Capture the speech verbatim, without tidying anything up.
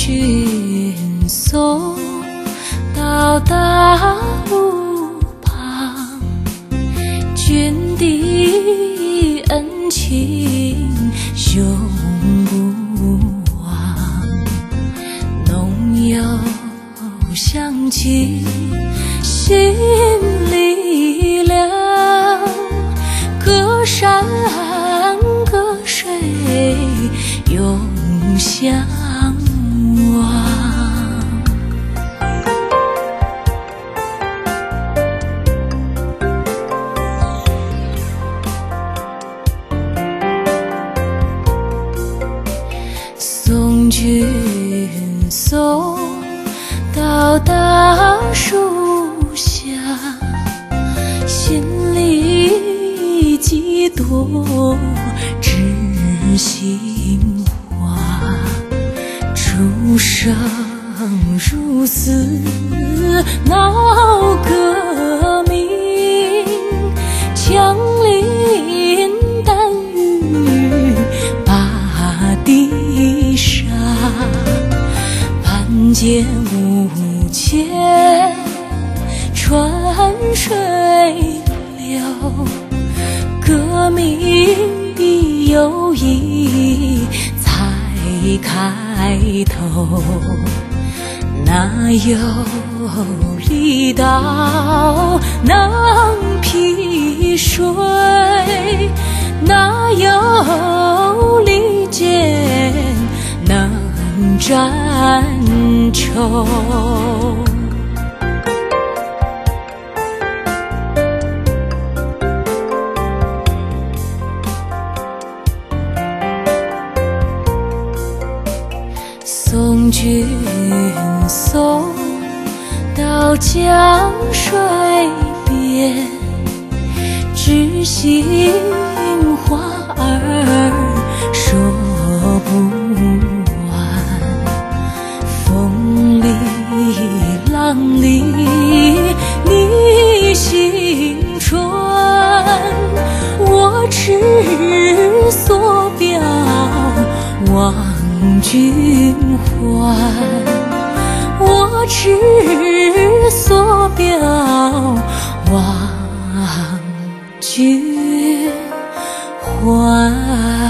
军送到大路旁，君的恩情永不忘，浓油香气心里凉，隔山隔水永相望。送君送到大树下，心里几朵知心花，出生入死闹革命，枪林弹雨把地杀，万劫无间川水流，革命的友谊才开头。哪有力道能劈水，哪有利剑能斩仇。送君送到江水边，知心话儿说不完，风里浪里你心穿，我痴所表望君还，我痴所表望君还。